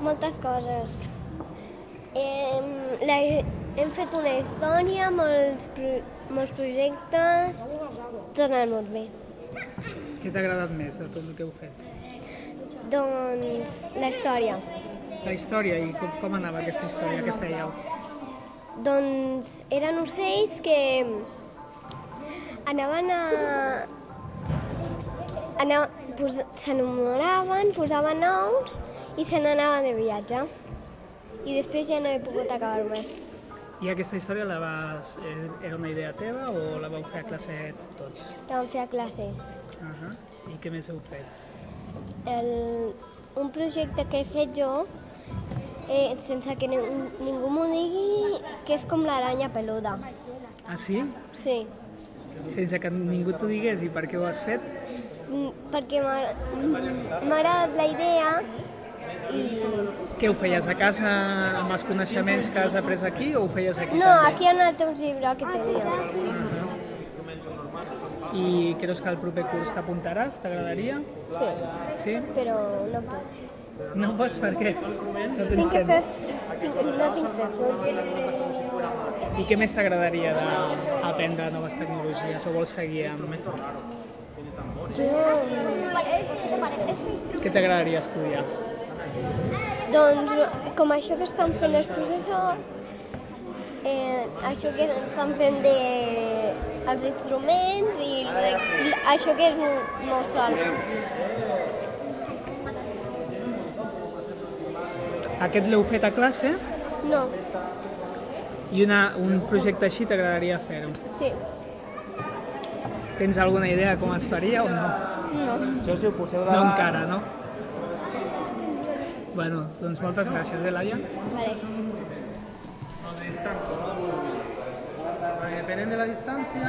Moltes coses. Hem fet una història, molts projectes, tot ha anat molt bé. Què t'ha agradat més de tot el que heu fet? Doncs la història. La història, i com anava aquesta història? Què fèieu? Doncs eren ocells que s'enamoraven, posaven ous i se n'anaven de viatge. I després ja no he pogut acabar més. I aquesta història era una idea teva o la vau fer a classe tots? La vam fer a classe. I què més heu fet? Un projecte que he fet jo, sense que ningú m'ho digui, que és com l'aranya peluda. Ah, sí? Sí. Sense que ningú t'ho digués, i per què ho has fet? Perquè m'ha agradat la idea i... Què, ho feies a casa amb els coneixements que has après aquí o ho feies aquí No, també? aquí en el teu llibre que tenia. I creus que al proper curs t'apuntaràs? T'agradaria? Sí, Sí? però no puc. No pots, per què? No tens Tinc que fer... temps. No tinc temps. I què més t'agradaria d'aprendre noves tecnologies o vols seguir amb... Jo... Què t'agradaria estudiar? Doncs com això que estan fent els professors, això que estan fent els instruments i això que és Mozart. Aquest l'heu fet a classe? No, I un projecte així t'agradaria fer-ho? sí, Tens alguna idea com es faria o no? no. No encara, no? Bueno, doncs moltes gràcies, Laia. Vale. Depenent de la distància...